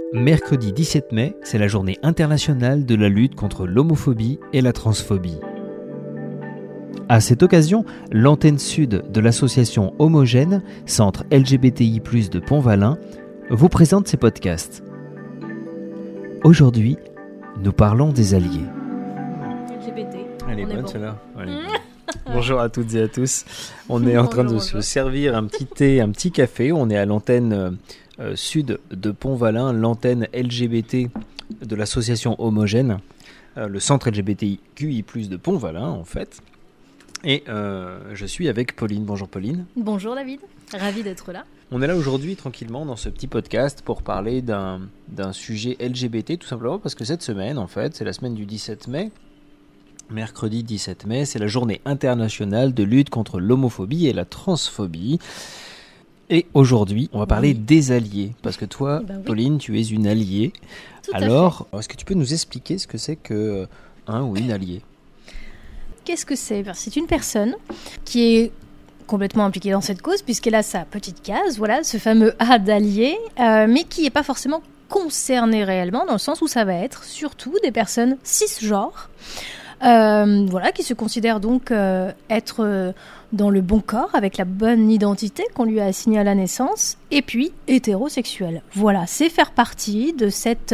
Mercredi 17 mai, c'est la journée internationale de la lutte contre l'homophobie et la transphobie. À cette occasion, l'antenne sud de l'association Homogène, centre LGBTI+, de Pont-Valin, vous présente ses podcasts. Aujourd'hui, nous parlons des alliés. LGBT. Elle est bonne celle-là. Bonjour à toutes et à tous. On est en train de se servir un petit thé, un petit café. On est à l'antenne sud de Pont-Valin, l'antenne LGBT de l'association Homogène, le centre LGBTQI+, de Pont-Valin en fait. Et je suis avec Pauline. Bonjour Pauline. Bonjour David, ravi d'être là. On est là aujourd'hui tranquillement dans ce petit podcast pour parler d'un sujet LGBT, tout simplement parce que cette semaine, en fait, c'est la semaine du 17 mai. Mercredi 17 mai, c'est la journée internationale de lutte contre l'homophobie et la transphobie. Et aujourd'hui, on va parler des alliés. Parce que toi, Pauline, tu es une alliée. Alors, est-ce que tu peux nous expliquer ce que c'est que un ou une alliée ? Qu'est-ce que c'est ? C'est une personne qui est complètement impliquée dans cette cause, puisqu'elle a sa petite case, voilà, ce fameux A d'allié, mais qui n'est pas forcément concernée réellement, dans le sens où ça va être surtout des personnes cisgenres, qui se considèrent donc être dans le bon corps, avec la bonne identité qu'on lui a assignée à la naissance, et puis hétérosexuels. Voilà, c'est faire partie de cette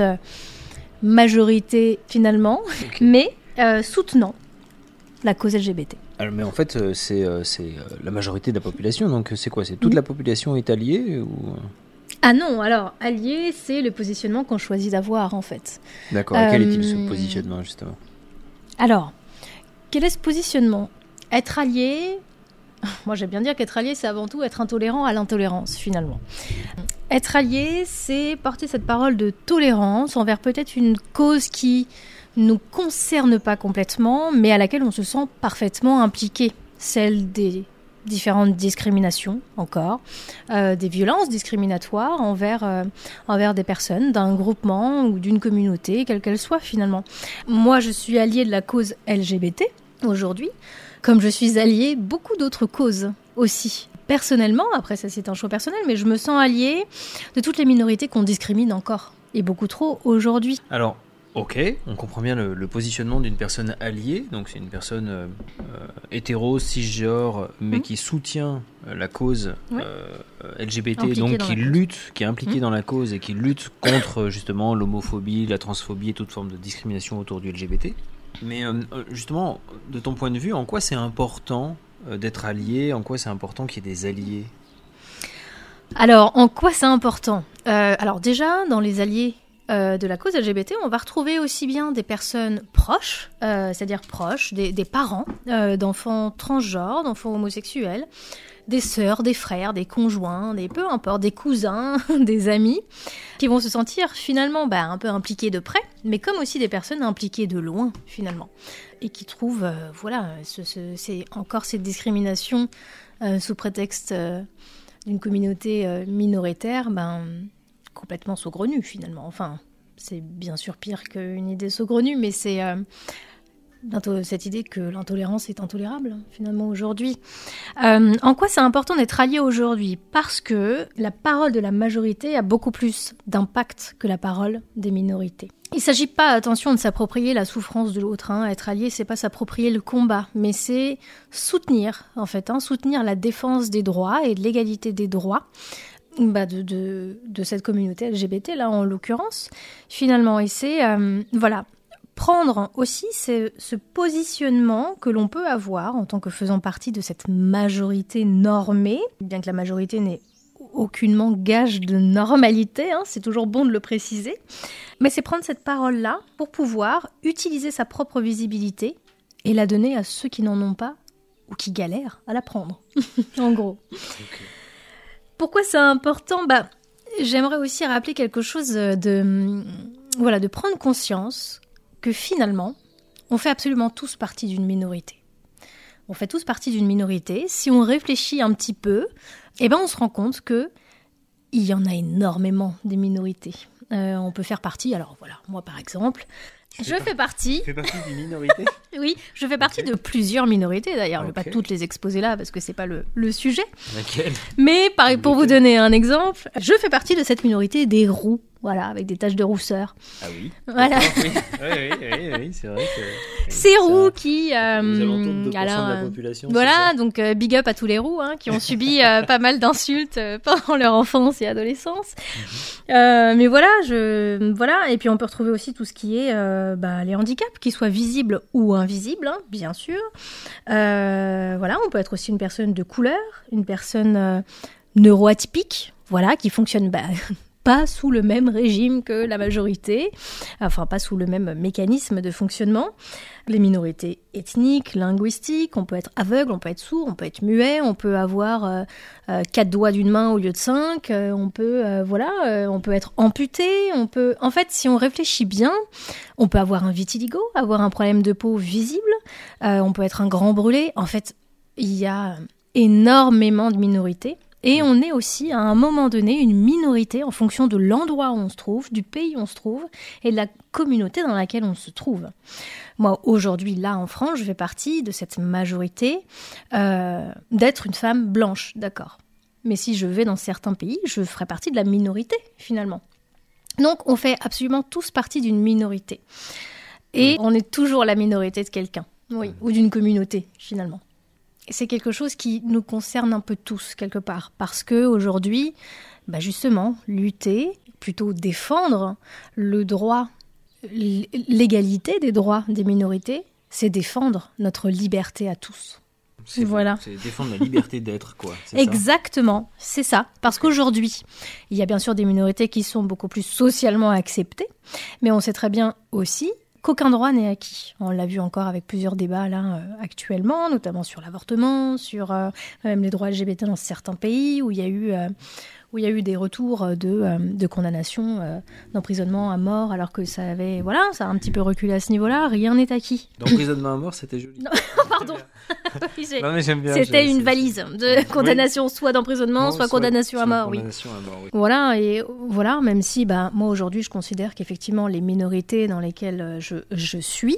majorité finalement, mais soutenant la cause LGBT. Alors, mais en fait, c'est la majorité de la population, donc c'est quoi ? C'est toute la population est alliée ou... Ah non, alors, allié, c'est le positionnement qu'on choisit d'avoir, en fait. D'accord, et quel est-il ce positionnement, justement ? Alors, quel est ce positionnement ? Être allié, moi j'aime bien dire qu'être allié, c'est avant tout être intolérant à l'intolérance, finalement. Être allié, c'est porter cette parole de tolérance envers peut-être une cause qui nous concerne pas complètement, mais à laquelle on se sent parfaitement impliqué. Celle des différentes discriminations, encore, des violences discriminatoires envers des personnes, d'un groupement ou d'une communauté, quelle qu'elle soit finalement. Moi, je suis alliée de la cause LGBT aujourd'hui, comme je suis alliée beaucoup d'autres causes aussi. Personnellement, après ça c'est un choix personnel, mais je me sens alliée de toutes les minorités qu'on discrimine encore, et beaucoup trop aujourd'hui. Alors, ok, on comprend bien le positionnement d'une personne alliée, donc c'est une personne hétéro, cisgenre, mais qui soutient la cause LGBT, impliquée donc qui lutte, qui est impliquée dans la cause et qui lutte contre justement l'homophobie, la transphobie et toute forme de discrimination autour du LGBT. Mais justement, de ton point de vue, en quoi c'est important d'être allié, en quoi c'est important qu'il y ait des alliés ? Alors, en quoi c'est important ? Alors déjà, dans les alliés de la cause LGBT, on va retrouver aussi bien des personnes proches, c'est-à-dire proches, des parents d'enfants transgenres, d'enfants homosexuels, des sœurs, des frères, des conjoints, peu importe, des cousins, des amis, qui vont se sentir finalement un peu impliqués de près, mais comme aussi des personnes impliquées de loin finalement, et qui trouvent, c'est encore cette discrimination sous prétexte d'une communauté minoritaire, complètement saugrenue finalement. Enfin, c'est bien sûr pire qu'une idée saugrenue, mais c'est cette idée que l'intolérance est intolérable finalement aujourd'hui. En quoi c'est important d'être allié aujourd'hui ? Parce que la parole de la majorité a beaucoup plus d'impact que la parole des minorités. Il ne s'agit pas, attention, de s'approprier la souffrance de l'autre. Être allié, c'est pas s'approprier le combat, mais c'est soutenir, en fait, soutenir la défense des droits et de l'égalité des droits de cette communauté LGBT, là, en l'occurrence, finalement. Et c'est, prendre aussi ce positionnement que l'on peut avoir en tant que faisant partie de cette majorité normée, bien que la majorité n'ait aucunement gage de normalité, c'est toujours bon de le préciser, mais c'est prendre cette parole-là pour pouvoir utiliser sa propre visibilité et la donner à ceux qui n'en ont pas ou qui galèrent à la prendre, en gros. Okay. Pourquoi c'est important ? J'aimerais aussi rappeler quelque chose de prendre conscience que finalement, on fait absolument tous partie d'une minorité. On fait tous partie d'une minorité. Si on réfléchit un petit peu, on se rend compte qu'il y en a énormément des minorités. On peut faire partie, moi par exemple, Je fais partie. Tu fais partie d'une minorité? Oui, je fais partie de plusieurs minorités d'ailleurs. Je ne vais Ok. pas toutes les exposer là parce que c'est pas le sujet. Laquelle? Mais pour vous donner un exemple, je fais partie de cette minorité des roux. Voilà, avec des taches de rousseur. Ah oui. Voilà. D'accord, oui, c'est vrai que... Ces ça- roux qui... Aux alentours de 2% de la alors, population. voilà, donc big up à tous les roux qui ont subi pas mal d'insultes pendant leur enfance et adolescence. Mais voilà, voilà, et puis on peut retrouver aussi tout ce qui est les handicaps, qu'ils soient visibles ou invisibles, bien sûr. Voilà, on peut être aussi une personne de couleur, une personne neuroatypique, voilà, qui fonctionne pas sous le même régime que la majorité, enfin pas sous le même mécanisme de fonctionnement. Les minorités ethniques, linguistiques, on peut être aveugle, on peut être sourd, on peut être muet, on peut avoir 4 doigts d'une main au lieu de 5, on peut être amputé, en fait, si on réfléchit bien, on peut avoir un vitiligo, avoir un problème de peau visible, on peut être un grand brûlé. En fait, il y a énormément de minorités. Et on est aussi, à un moment donné, une minorité en fonction de l'endroit où on se trouve, du pays où on se trouve et de la communauté dans laquelle on se trouve. Moi, aujourd'hui, là, en France, je fais partie de cette majorité d'être une femme blanche, d'accord. Mais si je vais dans certains pays, je ferai partie de la minorité, finalement. Donc, on fait absolument tous partie d'une minorité. Et on est toujours la minorité de quelqu'un, oui, ou d'une communauté, finalement. C'est quelque chose qui nous concerne un peu tous, quelque part. Parce qu'aujourd'hui, justement, lutter, plutôt défendre le droit, l'égalité des droits des minorités, c'est défendre notre liberté à tous. Voilà. C'est défendre la liberté d'être, quoi. C'est exactement, c'est ça. Parce qu'aujourd'hui, il y a bien sûr des minorités qui sont beaucoup plus socialement acceptées, mais on sait très bien aussi qu'aucun droit n'est acquis. On l'a vu encore avec plusieurs débats là actuellement, notamment sur l'avortement, sur même les droits LGBT dans certains pays où il y a eu des retours de condamnation d'emprisonnement à mort, alors que ça a un petit peu reculé à ce niveau-là. Rien n'est acquis. D'emprisonnement à mort, c'était joli. Non, pardon. Oui, Non, mais j'aime bien. c'était une valise de condamnation, soit d'emprisonnement, soit condamnation à mort. Condamnation à mort, oui. Voilà, et voilà, même si moi aujourd'hui je considère qu'effectivement les minorités dans lesquelles je suis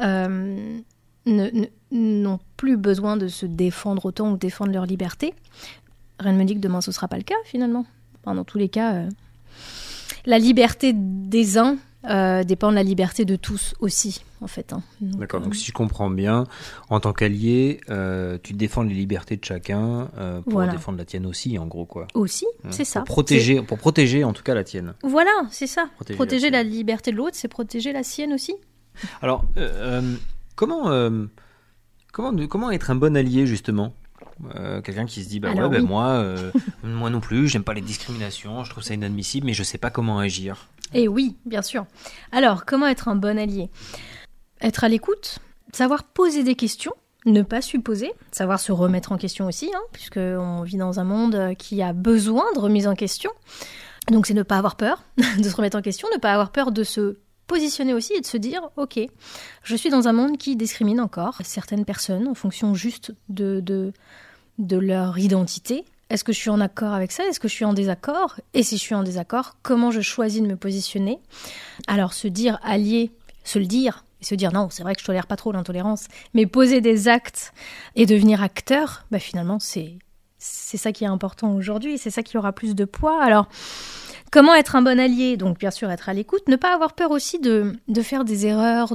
n'ont plus besoin de se défendre autant ou défendre leur liberté. Rien ne me dit que demain ce ne sera pas le cas finalement. Enfin, dans tous les cas, la liberté des uns dépend de la liberté de tous aussi, en fait. Donc, d'accord, donc si je comprends bien, en tant qu'allié, tu défends les libertés de chacun pour défendre la tienne aussi, en gros, quoi. Aussi, c'est ça. Pour protéger en tout cas la tienne. Voilà, c'est ça. Protéger la tienne. liberté de l'autre, c'est protéger la sienne aussi. Alors, comment être un bon allié, justement? Quelqu'un qui se dit moi non plus, j'aime pas les discriminations, je trouve ça inadmissible, mais je sais pas comment agir. Et oui, bien sûr. Alors, comment être un bon allié? Être à l'écoute, savoir poser des questions, ne pas supposer, savoir se remettre en question aussi, puisqu'on vit dans un monde qui a besoin de remise en question. Donc c'est ne pas avoir peur de se remettre en question, ne pas avoir peur de se positionner aussi et de se dire « Ok, je suis dans un monde qui discrimine encore certaines personnes en fonction juste de leur identité. Est-ce que je suis en accord avec ça? Est-ce que je suis en désaccord? Et si je suis en désaccord, comment je choisis de me positionner ?» Alors se dire allié, se le dire, et se dire « Non, c'est vrai que je tolère pas trop l'intolérance », mais poser des actes et devenir acteur, finalement, c'est ça qui est important aujourd'hui, c'est ça qui aura plus de poids. Alors, comment être un bon allié? Donc, bien sûr, être à l'écoute, ne pas avoir peur aussi de faire des erreurs,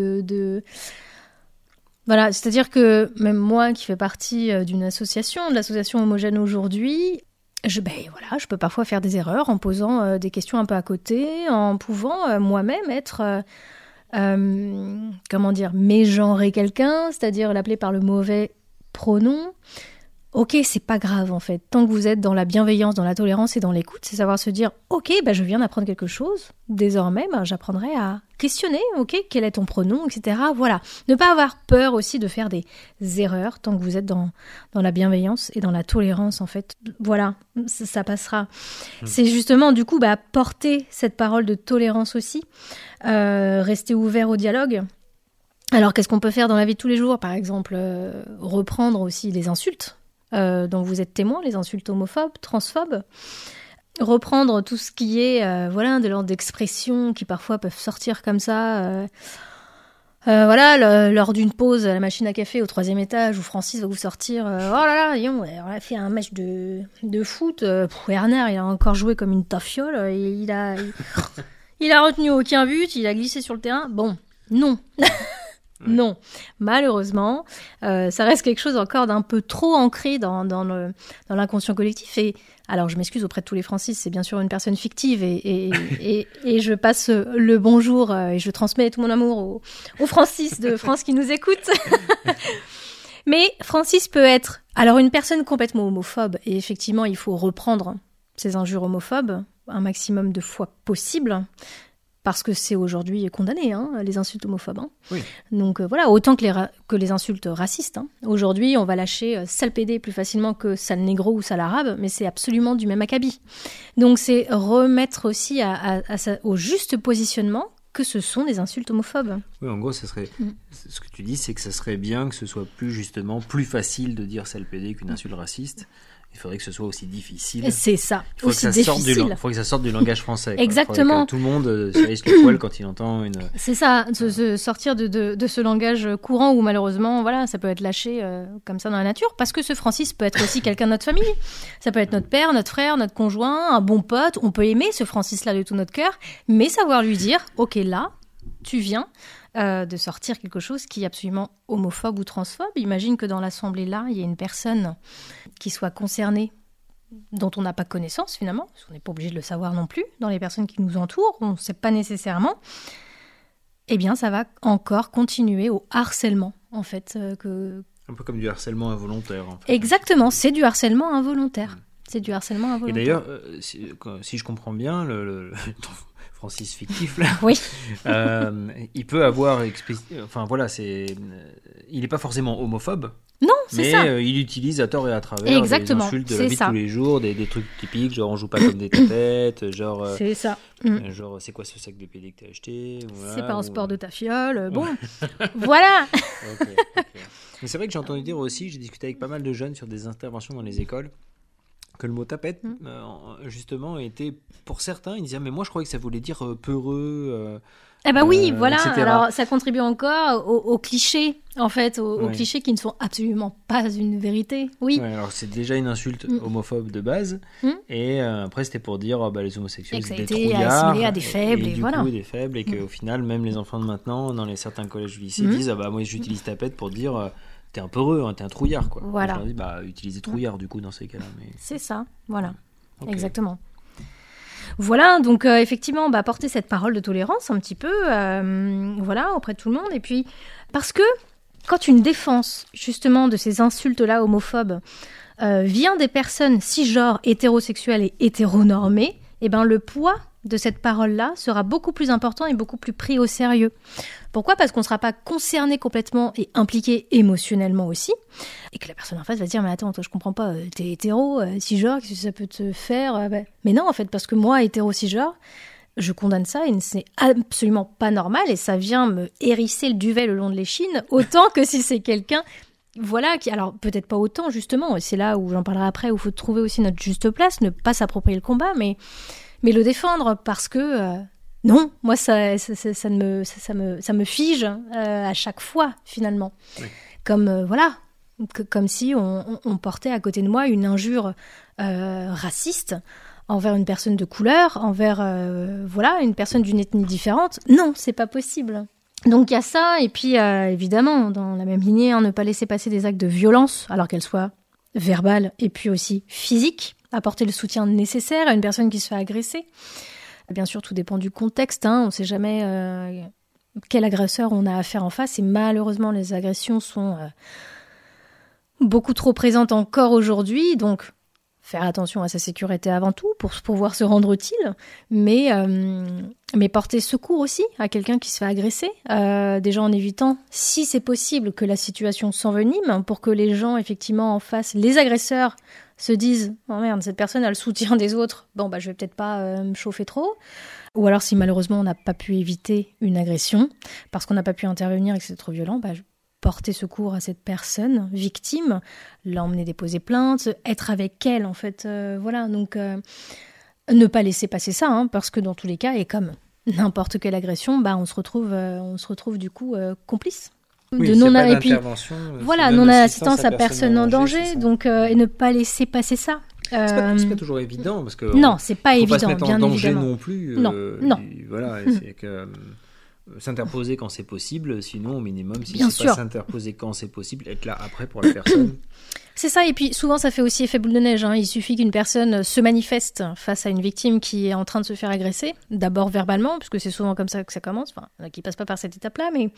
Voilà, c'est-à-dire que même moi qui fais partie d'une association, de l'association Homogène aujourd'hui, je peux parfois faire des erreurs en posant des questions un peu à côté, en pouvant moi-même être, mégenrer quelqu'un, c'est-à-dire l'appeler par le mauvais pronom. Ok, c'est pas grave en fait. Tant que vous êtes dans la bienveillance, dans la tolérance et dans l'écoute, c'est savoir se dire ok, je viens d'apprendre quelque chose. Désormais, j'apprendrai à questionner. Ok, quel est ton pronom, etc. Voilà. Ne pas avoir peur aussi de faire des erreurs tant que vous êtes dans la bienveillance et dans la tolérance en fait. Voilà, ça passera. C'est justement du coup porter cette parole de tolérance aussi, rester ouvert au dialogue. Alors qu'est-ce qu'on peut faire dans la vie de tous les jours? Par exemple, reprendre aussi les insultes dont vous êtes témoin, les insultes homophobes, transphobes. reprendre tout ce qui est de l'ordre d'expression qui parfois peuvent sortir comme ça. Lors d'une pause à la machine à café au 3e étage où Francis va vous sortir oh là là, on a fait un match de foot. Werner, il a encore joué comme une tafiole. Il a retenu aucun but, il a glissé sur le terrain. Bon, non. Non, malheureusement, ça reste quelque chose encore d'un peu trop ancré dans l'inconscient collectif. Et alors, je m'excuse auprès de tous les Francis, c'est bien sûr une personne fictive et je passe le bonjour et je transmets tout mon amour aux Francis de France qui nous écoutent. Mais Francis peut être alors une personne complètement homophobe et effectivement, il faut reprendre ces injures homophobes un maximum de fois possible. Parce que c'est aujourd'hui condamné, les insultes homophobes. Oui. Donc autant que les insultes racistes. Aujourd'hui, on va lâcher sale pédé plus facilement que sale négro ou sale arabe, mais c'est absolument du même acabit. Donc c'est remettre aussi au juste positionnement que ce sont des insultes homophobes. Oui, en gros, ça serait ce que tu dis, c'est que ça serait bien que ce soit plus facile de dire sale pédé qu'une insulte raciste. Il faudrait que ce soit aussi difficile. C'est ça, il faut aussi que difficile. Il faut que ça sorte du langage français. Exactement. Que tout le monde se laisse le poil quand il entend une... C'est ça, se sortir de ce langage courant où malheureusement, ça peut être lâché comme ça dans la nature. Parce que ce Francis peut être aussi quelqu'un de notre famille. Ça peut être notre père, notre frère, notre conjoint, un bon pote. On peut aimer ce Francis-là de tout notre cœur, mais savoir lui dire, ok, là, tu viens de sortir quelque chose qui est absolument homophobe ou transphobe. Imagine que dans l'assemblée là, il y a une personne qui soit concernée dont on n'a pas connaissance finalement, parce qu'on n'est pas obligé de le savoir non plus, dans les personnes qui nous entourent, on ne sait pas nécessairement, eh bien ça va encore continuer au harcèlement en fait. Un peu comme du harcèlement involontaire. En fait. Exactement, c'est du harcèlement involontaire. C'est du harcèlement involontaire. Et d'ailleurs, si je comprends bien, le Francis fictif là, oui. Il peut avoir, il n'est pas forcément homophobe. Non, c'est ça. Mais il utilise à tort et à travers exactement, des insultes de la vie de tous les jours, des trucs typiques, genre on joue pas comme des têtes, genre. C'est ça. Genre c'est quoi ce sac de PD que t'as acheté, voilà, c'est pas un sport de ta fiole. Bon, voilà. Okay. Mais c'est vrai que j'ai entendu dire aussi, j'ai discuté avec pas mal de jeunes sur des interventions dans les écoles, que le mot tapette, justement, était, pour certains, ils disaient, mais moi je croyais que ça voulait dire peureux. Oui, voilà. Etc. Alors ça contribue encore aux clichés, en fait, aux clichés qui ne sont absolument pas une vérité. Oui. Ouais, alors c'est déjà une insulte homophobe de base, et après c'était pour dire les homosexuels c'est des trouillards, assimilé à des faibles, et du coup des faibles, et qu'au final même les enfants de maintenant, dans certains collèges ou lycées, disent moi j'utilise tapette pour dire t'es un peureux, t'es un trouillard quoi. Voilà. Je leur dis utilisez trouillard du coup dans ces cas-là. Mais... C'est ça, voilà, Okay. Exactement. Voilà, donc effectivement, porter cette parole de tolérance un petit peu, auprès de tout le monde. Et puis, parce que quand une défense, justement, de ces insultes-là homophobes vient des personnes cisgenres, hétérosexuelles et hétéronormées, le poids de cette parole-là sera beaucoup plus important et beaucoup plus pris au sérieux. Pourquoi ? Parce qu'on ne sera pas concerné complètement et impliqué émotionnellement aussi, et que la personne en face va se dire « Mais attends, toi, je comprends pas, t'es hétéro, cisgenre, qu'est-ce que ça peut te faire ?» Mais non, en fait, parce que moi, hétéro, cisgenre, je condamne ça et c'est absolument pas normal, et ça vient me hérisser le duvet le long de l'échine, autant que si c'est quelqu'un... qui, alors peut-être pas autant justement, et c'est là où j'en parlerai après, où il faut trouver aussi notre juste place, ne pas s'approprier le combat, mais le défendre, parce que non, moi ça me fige à chaque fois finalement, oui. Comme si on portait à côté de moi une injure raciste envers une personne de couleur, envers une personne d'une ethnie différente. Non, c'est pas possible. Donc il y a ça, et puis évidemment, dans la même lignée, ne pas laisser passer des actes de violence, alors qu'elles soient verbales et puis aussi physiques, apporter le soutien nécessaire à une personne qui se fait agresser. Bien sûr, tout dépend du contexte, on ne sait jamais quel agresseur on a affaire en face, et malheureusement, les agressions sont beaucoup trop présentes encore aujourd'hui, donc faire attention à sa sécurité avant tout pour pouvoir se rendre utile, mais porter secours aussi à quelqu'un qui se fait agresser, déjà en évitant, si c'est possible, que la situation s'envenime, pour que les gens effectivement en face, les agresseurs, se disent « Oh merde, cette personne a le soutien des autres, je vais peut-être pas me chauffer trop ». Ou alors si malheureusement on n'a pas pu éviter une agression, parce qu'on n'a pas pu intervenir et que c'est trop violent, porter secours à cette personne victime, l'emmener déposer plainte, être avec elle en fait, donc ne pas laisser passer ça, hein, parce que dans tous les cas, et comme n'importe quelle agression, on se retrouve du coup complice. Oui, De s'il y a non, pas et puis d'intervention, voilà, non non-assistance à personne en danger, c'est ça. donc et ne pas laisser passer ça. C'est pas toujours évident parce que Non, c'est pas faut évident, pas se mettre en bien danger évidemment. non plus. Non. Voilà, c'est que s'interposer quand c'est possible, sinon au minimum, si Bien c'est sûr. pas s'interposer quand c'est possible, être là après pour la personne. C'est ça, et puis souvent ça fait aussi effet boule de neige, hein. Il suffit qu'une personne se manifeste face à une victime qui est en train de se faire agresser, d'abord verbalement, puisque c'est souvent comme ça que ça commence, enfin, qui passe pas par cette étape-là, mais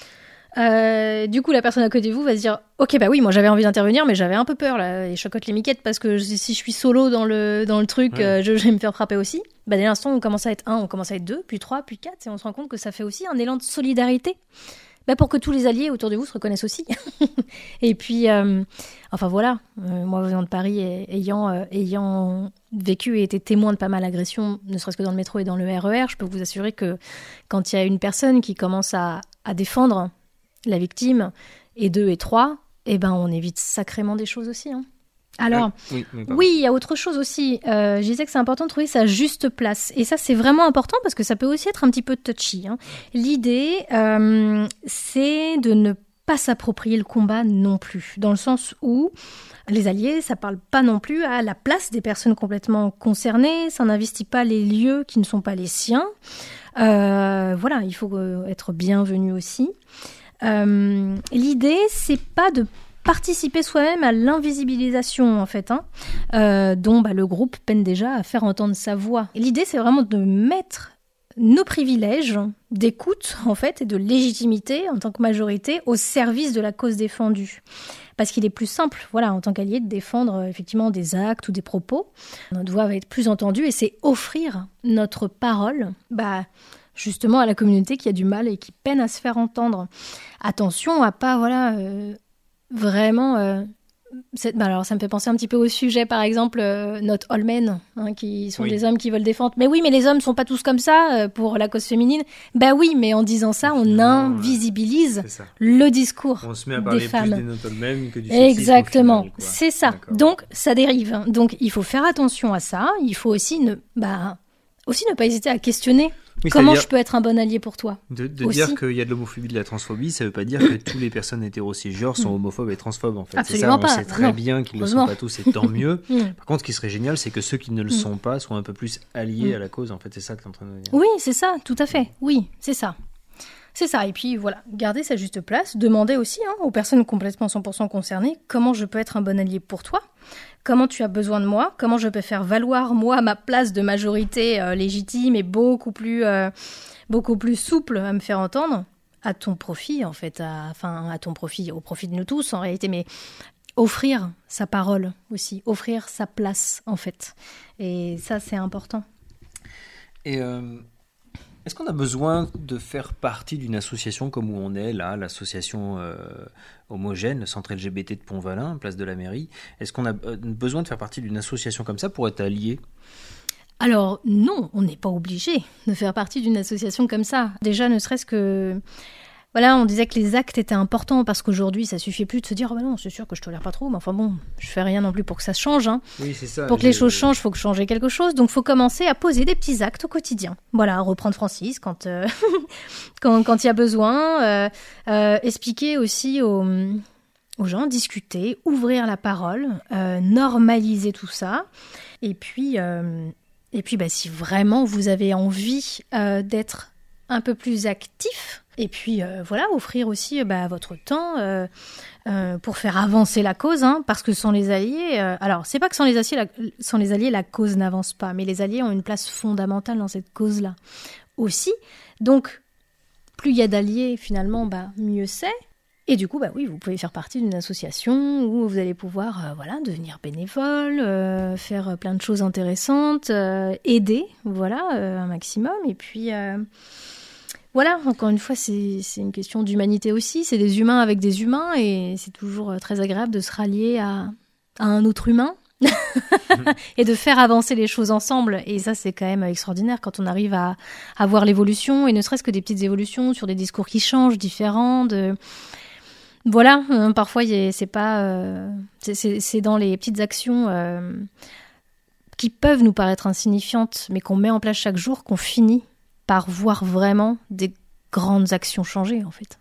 du coup la personne à côté de vous va se dire « Ok, bah oui, moi j'avais envie d'intervenir, mais j'avais un peu peur, là, et chocotte les miquettes, parce que si je suis solo dans le truc, Ouais. je vais me faire frapper aussi. » Dès l'instant où on commence à être 1, on commence à être 2, puis 3, puis 4, et on se rend compte que ça fait aussi un élan de solidarité. Pour que tous les alliés autour de vous se reconnaissent aussi. Et puis, enfin voilà, moi venant de Paris et ayant vécu et été témoin de pas mal d'agressions, ne serait-ce que dans le métro et dans le RER, je peux vous assurer que quand il y a une personne qui commence à défendre la victime, et 2 et 3, on évite sacrément des choses aussi. Hein. Alors, oui, il y a autre chose aussi. Je disais que c'est important de trouver sa juste place. Et ça, c'est vraiment important parce que ça peut aussi être un petit peu touchy. Hein. L'idée, c'est de ne pas s'approprier le combat non plus. Dans le sens où les alliés, ça parle pas non plus à la place des personnes complètement concernées. Ça n'investit pas les lieux qui ne sont pas les siens. Voilà, il faut être bienvenu aussi. L'idée, c'est pas de participer soi-même à l'invisibilisation, en fait, dont le groupe peine déjà à faire entendre sa voix. Et l'idée, c'est vraiment de mettre nos privilèges d'écoute, en fait, et de légitimité en tant que majorité au service de la cause défendue. Parce qu'il est plus simple, voilà, en tant qu'allié, de défendre effectivement des actes ou des propos. On doit être plus entendu, et c'est offrir notre parole, justement à la communauté qui a du mal et qui peine à se faire entendre. Attention à pas, vraiment... alors ça me fait penser un petit peu au sujet, par exemple, not all men, qui sont des hommes qui veulent défendre. Mais oui, mais les hommes sont pas tous comme ça pour la cause féminine. Oui, mais en disant ça, on invisibilise le discours on se met à parler des femmes. plus des not all men que du sexisme. Exactement, au final, c'est ça. D'accord. Donc ça dérive. Donc il faut faire attention à ça. Il faut aussi ne pas hésiter à questionner. Comment je peux être un bon allié pour toi De dire qu'il y a de l'homophobie, de la transphobie, ça ne veut pas dire que toutes les personnes hétérocisgenres sont homophobes et transphobes, en fait. Absolument c'est ça, pas. On sait très bien qu'ils ne le sont pas tous, et tant mieux. Par contre, ce qui serait génial, c'est que ceux qui ne le sont pas soient un peu plus alliés à la cause, en fait. C'est ça que tu es en train de dire. Oui, c'est ça, tout à fait. Oui, c'est ça. C'est ça. Et puis voilà, garder sa juste place. Demander aussi aux personnes complètement 100% concernées comment je peux être un bon allié pour toi. Comment tu as besoin de moi? Comment je peux faire valoir, moi, ma place de majorité légitime et beaucoup plus souple à me faire entendre, à ton profit, en fait, à ton profit, au profit de nous tous, en réalité, mais offrir sa parole aussi, offrir sa place, en fait. Et ça, c'est important. Et est-ce qu'on a besoin de faire partie d'une association comme où on est, là, l'association homogène, le centre LGBT de Pont-Valin, place de la mairie? Est-ce qu'on a besoin de faire partie d'une association comme ça pour être allié? Alors non, on n'est pas obligé de faire partie d'une association comme ça. Déjà, ne serait-ce que... Voilà, on disait que les actes étaient importants parce qu'aujourd'hui, ça suffit plus de se dire « non, c'est sûr que je tolère pas trop, mais enfin bon, je fais rien non plus pour que ça change. » Oui, c'est ça. Pour que les choses changent, il faut changer quelque chose. Donc, il faut commencer à poser des petits actes au quotidien. Voilà, reprendre Francis quand il y a besoin. Expliquer aussi aux gens, discuter, ouvrir la parole, normaliser tout ça. Et puis si vraiment vous avez envie d'être un peu plus actif, et puis offrir aussi votre temps pour faire avancer la cause, parce que sans les alliés, alors c'est pas que sans les alliés la cause n'avance pas, mais les alliés ont une place fondamentale dans cette cause-là aussi. Donc plus il y a d'alliés finalement, mieux c'est. Et du coup, oui, vous pouvez faire partie d'une association où vous allez pouvoir devenir bénévole, faire plein de choses intéressantes, aider, un maximum. Et puis, encore une fois, c'est une question d'humanité aussi. C'est des humains avec des humains et c'est toujours très agréable de se rallier à un autre humain et de faire avancer les choses ensemble. Et ça, c'est quand même extraordinaire quand on arrive à voir l'évolution, et ne serait-ce que des petites évolutions sur des discours qui changent, différents, Voilà, parfois c'est dans les petites actions qui peuvent nous paraître insignifiantes, mais qu'on met en place chaque jour, qu'on finit par voir vraiment des grandes actions changer, en fait.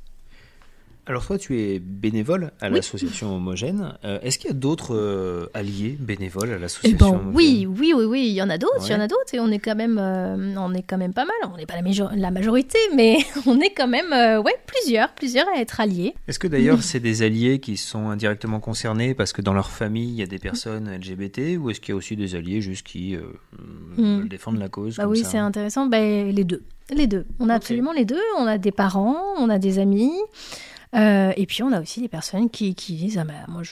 Alors toi, tu es bénévole à l'association Homogène. Est-ce qu'il y a d'autres alliés bénévoles à l'association Homogène ? Oui, il y en a d'autres, et on est quand même pas mal. On n'est pas la majorité, mais on est quand même plusieurs à être alliés. Est-ce que d'ailleurs c'est des alliés qui sont indirectement concernés parce que dans leur famille il y a des personnes LGBT, ou est-ce qu'il y a aussi des alliés juste qui veulent défendre la cause comme ça ? C'est intéressant. Les deux. On a absolument les deux. On a des parents, on a des amis. Et puis on a aussi des personnes qui disent moi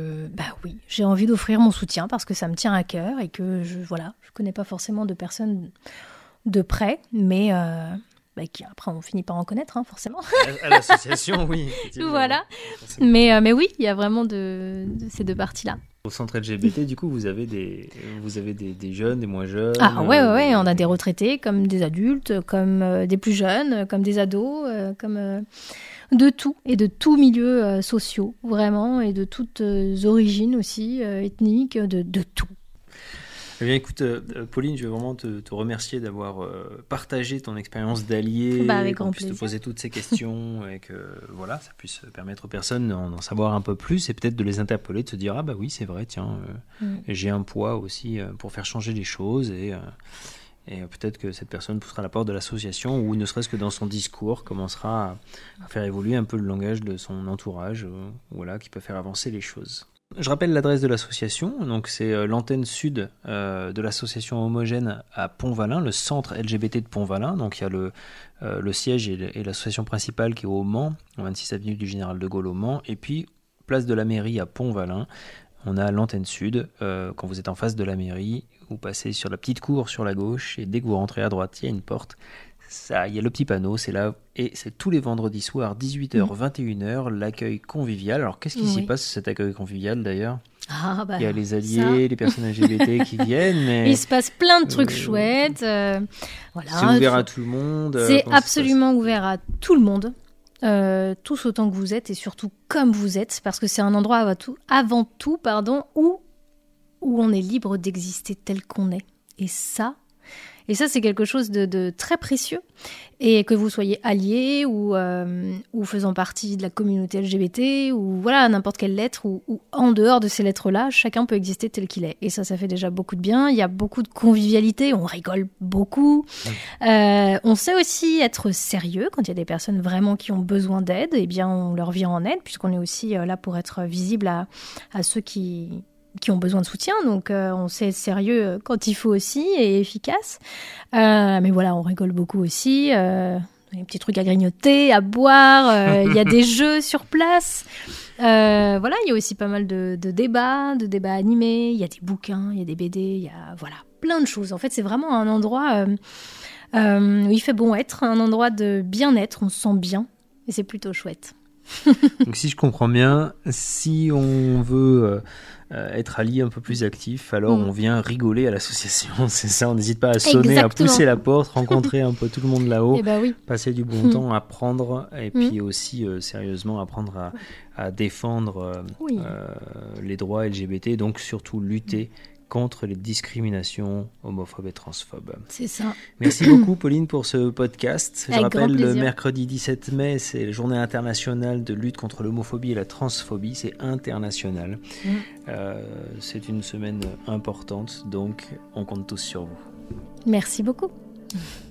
j'ai envie d'offrir mon soutien parce que ça me tient à cœur et que je connais pas forcément de personnes de près, mais qui après on finit par en connaître forcément. À l'association, oui. Voilà. Mais oui, il y a vraiment de ces deux parties-là. Au centre LGBT, du coup, vous avez des jeunes, des moins jeunes. On a des retraités comme des adultes, comme des plus jeunes, comme des ados, comme de tout et de tous milieux sociaux, vraiment, et de toutes origines aussi, ethniques, de tout. Eh bien, écoute, Pauline, je veux vraiment te remercier d'avoir partagé ton expérience d'allié, qu'on puisse te poser toutes ces questions et que ça puisse permettre aux personnes d'en savoir un peu plus et peut-être de les interpeller, de se dire oui, c'est vrai, tiens, j'ai un poids aussi pour faire changer les choses et peut-être que cette personne poussera la porte de l'association ou ne serait-ce que dans son discours commencera à faire évoluer un peu le langage de son entourage, qui peut faire avancer les choses. Je rappelle l'adresse de l'association, donc c'est l'antenne sud de l'association Homogène à Pont-Valin, le centre LGBT de Pont-Valin. Donc il y a le siège et l'association principale qui est au Mans, au 26 avenue du Général de Gaulle au Mans, et puis place de la mairie à Pont-Valin. On a l'antenne sud, quand vous êtes en face de la mairie, vous passez sur la petite cour sur la gauche, et dès que vous rentrez à droite, il y a une porte. Ça, il y a le petit panneau, c'est là, et c'est tous les vendredis soirs, 18h, 21h, l'accueil convivial. Alors, qu'est-ce qui s'y passe, cet accueil convivial, d'ailleurs ? Il y a les alliés, les personnes LGBT qui viennent, mais... Il se passe plein de trucs chouettes. C'est ouvert à tout le monde. C'est absolument ouvert à tout le monde. Tous autant que vous êtes, et surtout comme vous êtes, parce que c'est un endroit avant tout, où on est libre d'exister tel qu'on est. Et ça, c'est quelque chose de très précieux. Et que vous soyez alliés ou faisant partie de la communauté LGBT ou n'importe quelle lettre ou en dehors de ces lettres-là, chacun peut exister tel qu'il est. Et ça fait déjà beaucoup de bien. Il y a beaucoup de convivialité, on rigole beaucoup. On sait aussi être sérieux quand il y a des personnes vraiment qui ont besoin d'aide. Eh bien, on leur vient en aide puisqu'on est aussi là pour être visible à ceux qui ont besoin de soutien, donc on sait être sérieux quand il faut aussi et efficace. Mais on rigole beaucoup aussi. Il y a des petits trucs à grignoter, à boire. Il y a des jeux sur place. Il y a aussi pas mal de débats animés. Il y a des bouquins, il y a des BD, il y a plein de choses. En fait, c'est vraiment un endroit où il fait bon être, un endroit de bien-être. On se sent bien et c'est plutôt chouette. Donc si je comprends bien, si on veut être allié un peu plus actif, alors on vient rigoler à l'association, c'est ça, on n'hésite pas à sonner, exactement, à pousser la porte, rencontrer un peu tout le monde là-haut, passer du bon temps, apprendre, et puis aussi sérieusement apprendre à défendre les droits LGBT, donc surtout lutter contre les discriminations homophobes et transphobes. C'est ça. Merci beaucoup, Pauline, pour ce podcast. Avec Je rappelle, grand le mercredi 17 mai, c'est la journée internationale de lutte contre l'homophobie et la transphobie. C'est international. C'est une semaine importante, donc on compte tous sur vous. Merci beaucoup.